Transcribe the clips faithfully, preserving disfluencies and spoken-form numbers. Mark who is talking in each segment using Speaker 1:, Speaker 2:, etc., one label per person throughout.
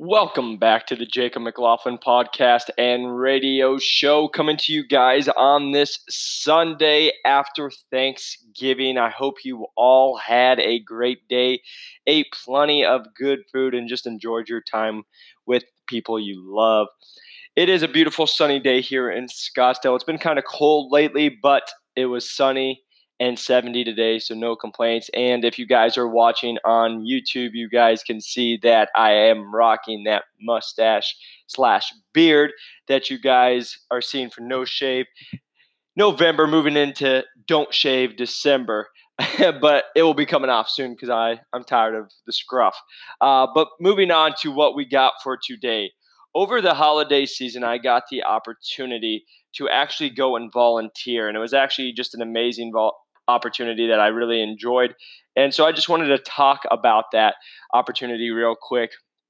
Speaker 1: Welcome back to the Jacob McLaughlin podcast and radio show, coming to you guys on this Sunday after Thanksgiving. I hope you all had a great day, ate plenty of good food, and just enjoyed your time with people you love. It is a beautiful sunny day here in Scottsdale. It's been kind of cold lately, but it was sunny and seventy today, so no complaints. And if you guys are watching on YouTube, you guys can see that I am rocking that mustache slash beard that you guys are seeing for No Shave November, moving into Don't Shave December. But it will be coming off soon because I I'm tired of the scruff. Uh, but moving on to what we got for today. Over the holiday season, I got the opportunity to actually go and volunteer, and it was actually just an amazing vol- opportunity that I really enjoyed. And so I just wanted to talk about that opportunity real quick,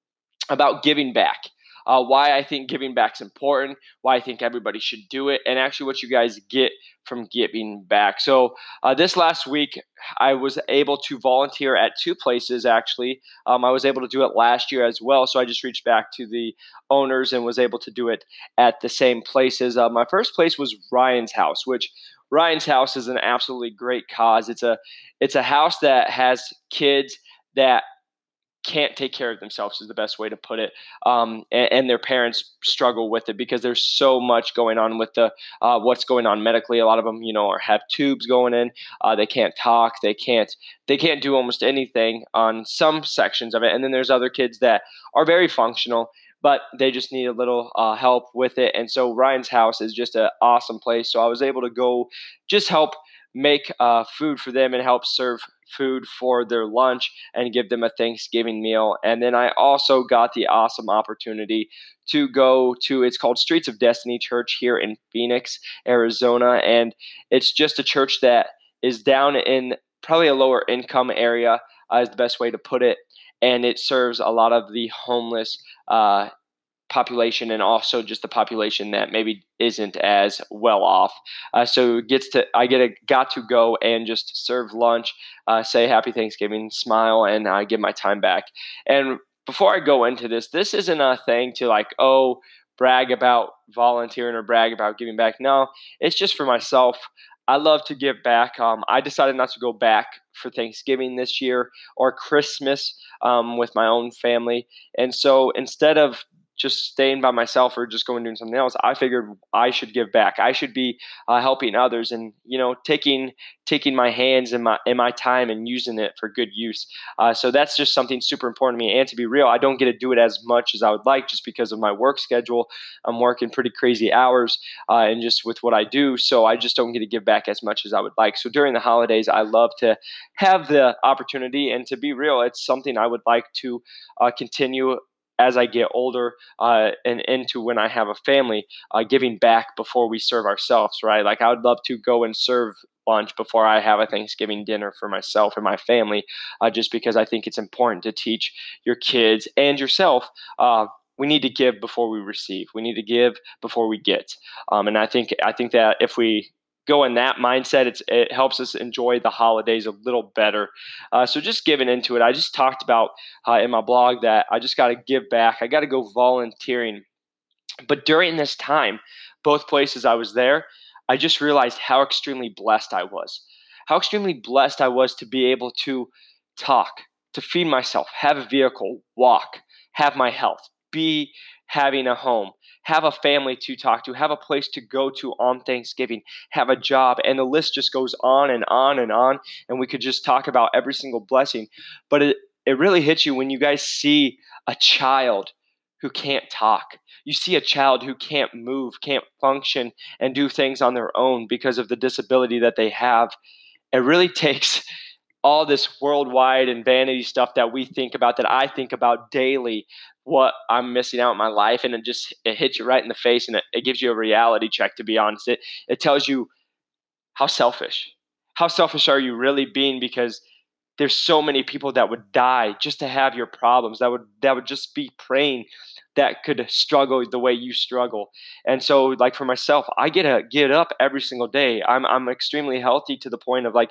Speaker 1: about giving back, uh, why I think giving back is important, why I think everybody should do it, and actually what you guys get from giving back. So uh, this last week, I was able to volunteer at two places, actually. Um, I was able to do it last year as well, so I just reached back to the owners and was able to do it at the same places. Uh, my first place was Ryan's House, which Ryan's House is an absolutely great cause. It's a it's a house that has kids that can't take care of themselves, is the best way to put it, um, and, and their parents struggle with it because there's so much going on with the uh, what's going on medically. A lot of them, you know, are, have tubes going in. Uh, they can't talk. They can't. They can't do almost anything on some sections of it. And then there's other kids that are very functional, but they just need a little uh, help with it. And so Ryan's House is just an awesome place. So I was able to go just help make uh, food for them and help serve food for their lunch and give them a Thanksgiving meal. And then I also got the awesome opportunity to go to, it's called Streets of Destiny Church here in Phoenix, Arizona. And it's just a church that is down in probably a lower income area, uh, is the best way to put it. And it serves a lot of the homeless uh, population and also just the population that maybe isn't as well off. Uh, so it gets to I get a, got to go and just serve lunch, uh, say Happy Thanksgiving, smile, and I give my time back. And before I go into this, this isn't a thing to like, oh, brag about volunteering or brag about giving back. No, it's just for myself. I love to give back. Um, I decided not to go back for Thanksgiving this year or Christmas um, with my own family. And so instead of just staying by myself or just going and doing something else, I figured I should give back. I should be uh, helping others and, you know, taking taking my hands and my and my time and using it for good use. Uh, so that's just something super important to me. And to be real, I don't get to do it as much as I would like just because of my work schedule. I'm working pretty crazy hours uh, and just with what I do. So I just don't get to give back as much as I would like. So during the holidays, I love to have the opportunity. And to be real, it's something I would like to uh, continue as I get older uh, and into when I have a family, uh, giving back before we serve ourselves, right? Like I would love to go and serve lunch before I have a Thanksgiving dinner for myself and my family, uh, just because I think it's important to teach your kids and yourself. Uh, we need to give before we receive. We need to give before we get. Um, and I think I think that if we go in that mindset, it's, it helps us enjoy the holidays a little better. Uh, so just giving into it, I just talked about uh, in my blog that I just got to give back. I got to go volunteering. But during this time, both places I was there, I just realized how extremely blessed I was. How extremely blessed I was to be able to talk, to feed myself, have a vehicle, walk, have my health, be having a home, have a family to talk to, have a place to go to on Thanksgiving, have a job, and the list just goes on and on and on. And we could just talk about every single blessing. But it, it really hits you when you guys see a child who can't talk. You see a child who can't move, can't function, and do things on their own because of the disability that they have. It really takes all this worldwide and vanity stuff that we think about, that I think about daily, what I'm missing out in my life, and it just it hits you right in the face, and it, it gives you a reality check, to be honest. It it tells you how selfish. How selfish are you really being, because there's so many people that would die just to have your problems, that would that would just be praying, that could struggle the way you struggle. And so like for myself, I get to get up every single day. I'm I'm extremely healthy to the point of like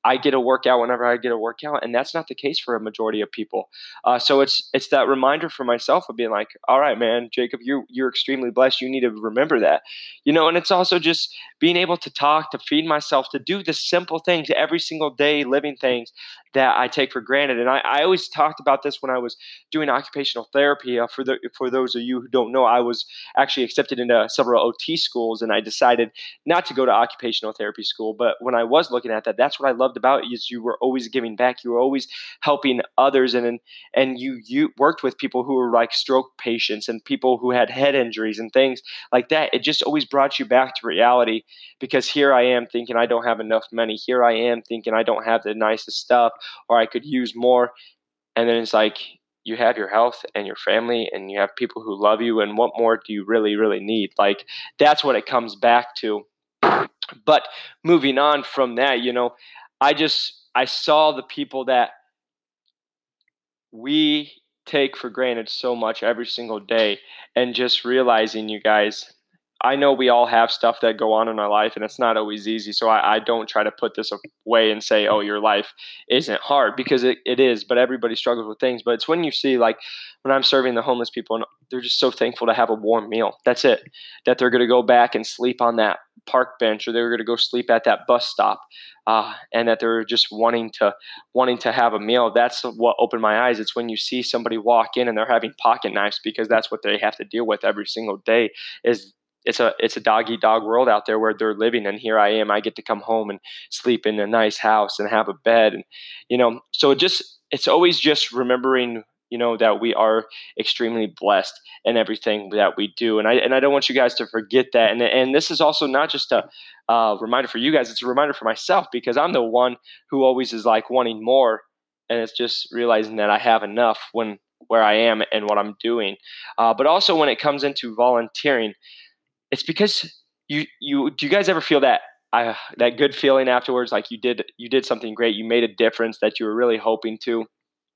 Speaker 1: I get a workout whenever I get a workout, and that's not the case for a majority of people. Uh, so it's it's that reminder for myself of being like, all right, man, Jacob, you're you're extremely blessed. You need to remember that, you know. And it's also just being able to talk, to feed myself, to do the simple things every single day, living things that I take for granted. And I, I always talked about this when I was doing occupational therapy. Uh, for the for those of you who don't know, I was actually accepted into several O T schools, and I decided not to go to occupational therapy school. But when I was looking at that, that's what I loved about it, is you were always giving back. You were always helping others, and and, and you you worked with people who were like stroke patients and people who had head injuries and things like that. It just always brought you back to reality, because here I am thinking I don't have enough money. Here I am thinking I don't have the nicest stuff, or I could use more. And then it's like, you have your health and your family, and you have people who love you, and what more do you really, really need? Like, that's what it comes back to. But moving on from that, you know, I just I saw the people that we take for granted so much every single day, and just realizing, you guys, I know we all have stuff that go on in our life, and it's not always easy. So I, I don't try to put this away and say, oh, your life isn't hard, because it, it is, but everybody struggles with things. But it's when you see, like, when I'm serving the homeless people, and they're just so thankful to have a warm meal. That's it. That they're going to go back and sleep on that park bench, or they're going to go sleep at that bus stop, uh, and that they're just wanting to wanting to have a meal. That's what opened my eyes. It's when you see somebody walk in and they're having pocket knives, because that's what they have to deal with every single day. Is it's a it's a dog eat dog world out there where they're living, and here I am. I get to come home and sleep in a nice house and have a bed, and you know. So it just it's always just remembering, you know, that we are extremely blessed in everything that we do, and I and I don't want you guys to forget that. And and this is also not just a uh, reminder for you guys; it's a reminder for myself, because I'm the one who always is like wanting more, and it's just realizing that I have enough when where I am and what I'm doing. Uh, but also when it comes into volunteering, it's because you you do you guys ever feel that uh, that good feeling afterwards, like you did you did something great, you made a difference that you were really hoping to,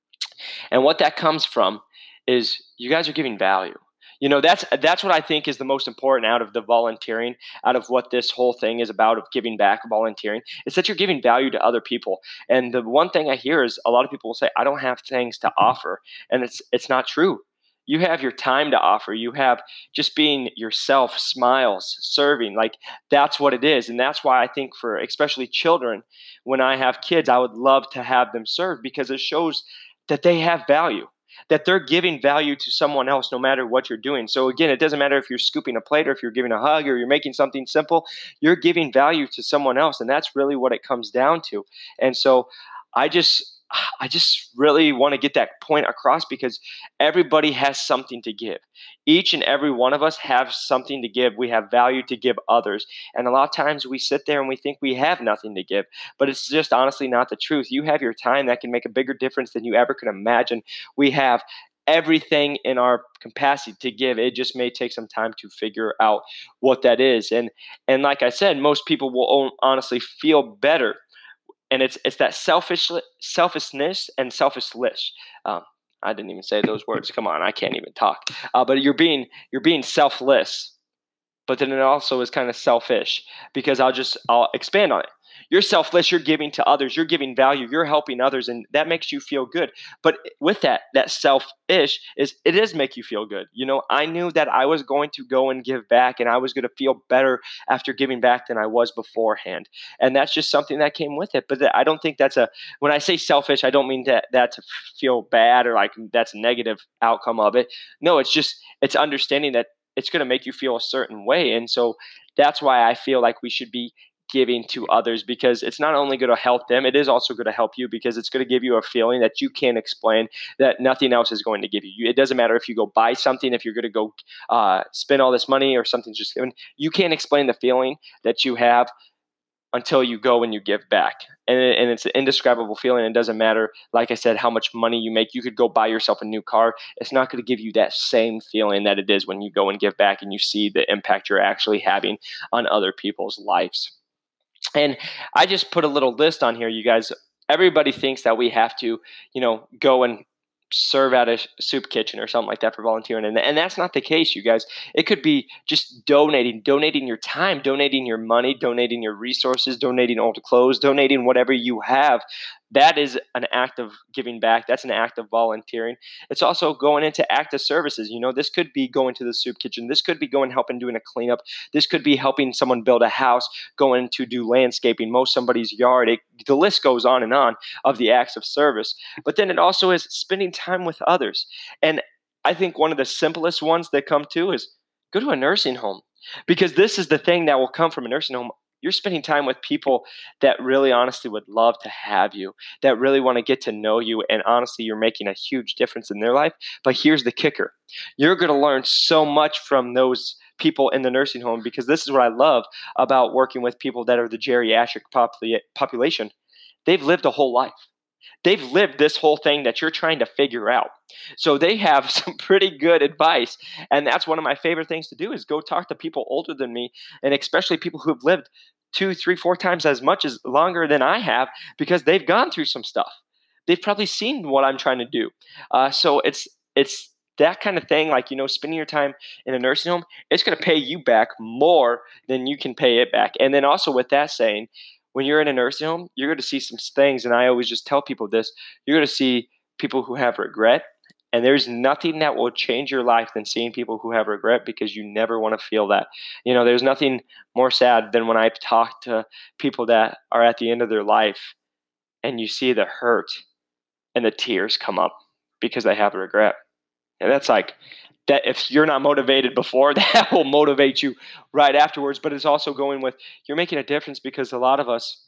Speaker 1: and what that comes from is you guys are giving value. You know, that's that's what I think is the most important out of the volunteering, out of what this whole thing is about, of giving back, volunteering. It's that you're giving value to other people. And the one thing I hear is a lot of people will say, "I don't have things to offer," and it's it's not true. You have your time to offer. You have just being yourself, smiles, serving. Like, that's what it is, and that's why I think for especially children, when I have kids, I would love to have them serve, because it shows that they have value, that they're giving value to someone else no matter what you're doing. So again, it doesn't matter if you're scooping a plate, or if you're giving a hug, or you're making something simple, you're giving value to someone else. And that's really what it comes down to. And so I just I just really want to get that point across, because everybody has something to give. Each and every one of us have something to give. We have value to give others. And a lot of times we sit there and we think we have nothing to give, but it's just honestly not the truth. You have your time that can make a bigger difference than you ever could imagine. We have everything in our capacity to give. It just may take some time to figure out what that is. And and like I said, most people will honestly feel better, and it's it's that selfish selfishness and selfishness. Um, I didn't even say those words. Come on, I can't even talk. Uh, but you're being you're being selfless, but then it also is kind of selfish, because I'll just I'll expand on it. You're selfless, you're giving to others, you're giving value, you're helping others, and that makes you feel good. But with that, that selfish is it does make you feel good. You know, I knew that I was going to go and give back, and I was going to feel better after giving back than I was beforehand. And that's just something that came with it. But I don't think that's a when I say selfish, I don't mean that that to feel bad, or like that's a negative outcome of it. No, it's just it's understanding that it's going to make you feel a certain way. And so that's why I feel like we should be giving to others, because it's not only going to help them, it is also going to help you, because it's going to give you a feeling that you can't explain, that nothing else is going to give you. It doesn't matter if you go buy something, if you're going to go uh, spend all this money, or something's just given. You can't explain the feeling that you have until you go and you give back. And, and it's an indescribable feeling. It doesn't matter, like I said, how much money you make. You could go buy yourself a new car. It's not going to give you that same feeling that it is when you go and give back, and you see the impact you're actually having on other people's lives. And I just put a little list on here, you guys. Everybody thinks that we have to, you know, go and serve at a soup kitchen or something like that for volunteering. And, and that's not the case, you guys. It could be just donating, donating your time, donating your money, donating your resources, donating old clothes, donating whatever you have. That is an act of giving back. That's an act of volunteering. It's also going into active services. You know, this could be going to the soup kitchen. This could be going helping doing a cleanup. This could be helping someone build a house, going to do landscaping, mow somebody's yard. It, the list goes on and on of the acts of service. But then it also is spending time with others. And I think one of the simplest ones that come to is go to a nursing home, because this is the thing that will come from a nursing home. You're spending time with people that really honestly would love to have you, that really want to get to know you. And honestly, you're making a huge difference in their life. But here's the kicker. You're going to learn so much from those people in the nursing home, because this is what I love about working with people that are the geriatric popula- population. They've lived a whole life. They've lived this whole thing that you're trying to figure out. So they have some pretty good advice. And that's one of my favorite things to do, is go talk to people older than me, and especially people who've lived two, three, four times as much as longer than I have, because they've gone through some stuff. They've probably seen what I'm trying to do. Uh, so it's it's that kind of thing, like, you know, spending your time in a nursing home, it's going to pay you back more than you can pay it back. And then also, with that saying, when you're in a nursing home, you're going to see some things, and I always just tell people this. You're going to see people who have regret, and there's nothing that will change your life than seeing people who have regret, because you never want to feel that. You know, there's nothing more sad than when I talk to people that are at the end of their life, and you see the hurt and the tears come up because they have regret. And that's like, that if you're not motivated before, that will motivate you right afterwards. But it's also going with, you're making a difference, because a lot of us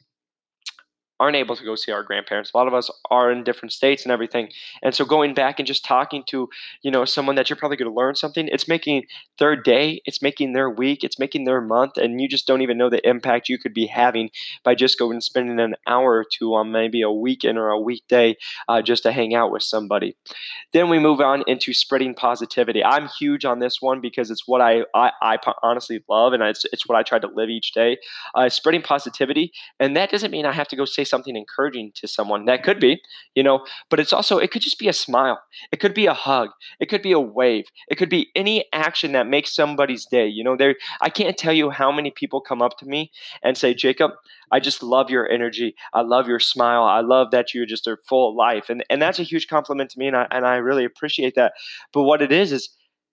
Speaker 1: aren't able to go see our grandparents. A lot of us are in different states and everything. And so going back and just talking to, you know, someone that you're probably going to learn something, it's making their day, it's making their week, it's making their month, and you just don't even know the impact you could be having by just going and spending an hour or two on maybe a weekend or a weekday uh, just to hang out with somebody. Then we move on into spreading positivity. I'm huge on this one, because it's what I, I, I honestly love, and it's, it's what I try to live each day. Uh, spreading positivity, and that doesn't mean I have to go say something encouraging to someone. That could be, you know, but it's also, it could just be a smile. It could be a hug. It could be a wave. It could be any action that makes somebody's day. You know, there, I can't tell you how many people come up to me and say, Jacob, I just love your energy. I love your smile. I love that you just are full of life. And, and that's a huge compliment to me. And I, and I really appreciate that. But what it is, is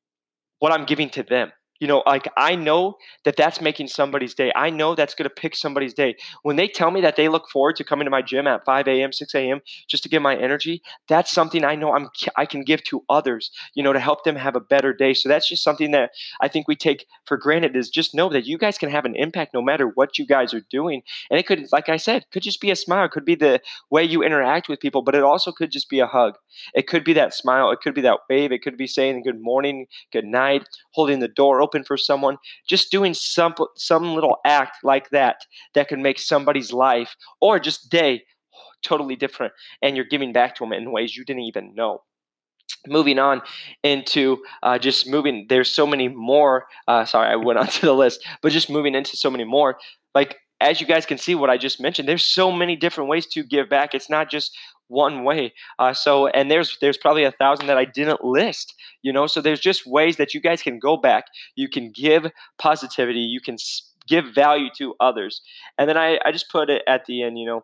Speaker 1: what I'm giving to them. You know, like, I know that that's making somebody's day. I know that's going to pick somebody's day. When they tell me that they look forward to coming to my gym at five a.m., six a.m. just to get my energy, that's something I know I'm I can give to others, you know, to help them have a better day. So that's just something that I think we take for granted, is just know that you guys can have an impact no matter what you guys are doing. And it could, like I said, could just be a smile. It could be the way you interact with people, but it also could just be a hug. It could be that smile. It could be that wave. It could be saying good morning, good night, holding the door open for someone, just doing some some little act like that that could make somebody's life or just day totally different, and you're giving back to them in ways you didn't even know. Moving on into uh, just moving, there's so many more. Uh, sorry, I went onto the list, but just moving into so many more. Like, as you guys can see, what I just mentioned, there's so many different ways to give back. It's not just one way. Uh, so, and there's there's probably a thousand that I didn't list. You know, so there's just ways that you guys can go back. You can give positivity. You can s- give value to others. And then I I just put it at the end. You know,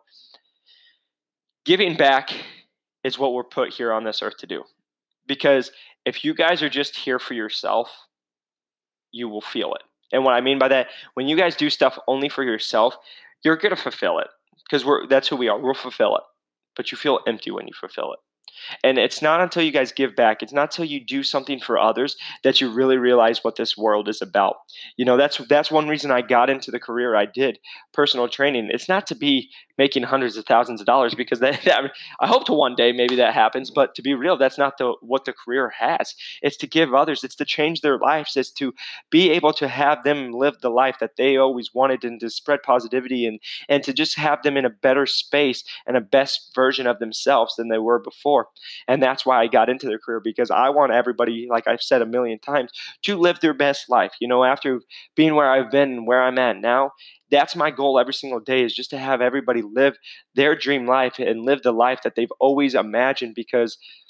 Speaker 1: giving back is what we're put here on this earth to do. Because if you guys are just here for yourself, you will feel it. And what I mean by that, when you guys do stuff only for yourself, you're going to fulfill it, because we're that's who we are. We'll fulfill it. But you feel empty when you fulfill it. And it's not until you guys give back, it's not until you do something for others that you really realize what this world is about. You know, that's that's one reason I got into the career I did, personal training. It's not to be making hundreds of thousands of dollars, because that, that I hope to one day maybe that happens, but to be real, that's not the what the career has. It's to give others, it's to change their lives, it's to be able to have them live the life that they always wanted, and to spread positivity, and and to just have them in a better space and a best version of themselves than they were before. And that's why I got into their career, because I want everybody, like I've said a million times, to live their best life. You know, after being where I've been and where I'm at now, that's my goal every single day, is just to have everybody live their dream life and live the life that they've always imagined, because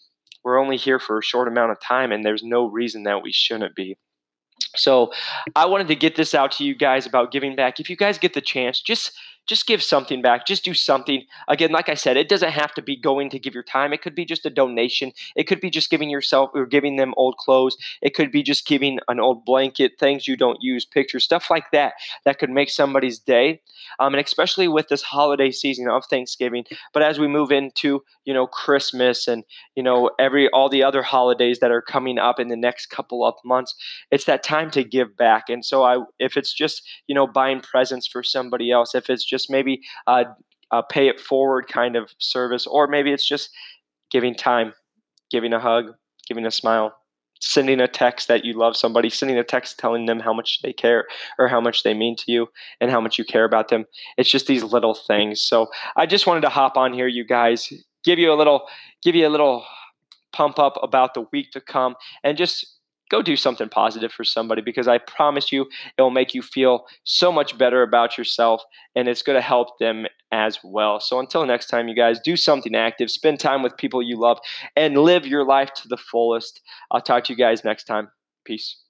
Speaker 1: we're only here for a short amount of time, and there's no reason that we shouldn't be. So I wanted to get this out to you guys about giving back. If you guys get the chance, just just give something back. Just do something. Again, like I said, it doesn't have to be going to give your time. It could be just a donation. It could be just giving yourself or giving them old clothes. It could be just giving an old blanket, things you don't use, pictures, stuff like that that could make somebody's day. Um, and especially with this holiday season of Thanksgiving. But as we move into, you know, Christmas and, you know, every all the other holidays that are coming up in the next couple of months, it's that time to give back. And so I if it's just, you know, buying presents for somebody else, if it's just maybe uh, a pay it forward kind of service, or maybe it's just giving time, giving a hug, giving a smile, sending a text that you love somebody, sending a text telling them how much they care or how much they mean to you and how much you care about them. It's just these little things. So I just wanted to hop on here, you guys, give you a little give you a little pump up about the week to come, and just go do something positive for somebody, because I promise you it will make you feel so much better about yourself, and it's going to help them as well. So until next time, you guys, do something active, spend time with people you love, and live your life to the fullest. I'll talk to you guys next time. Peace.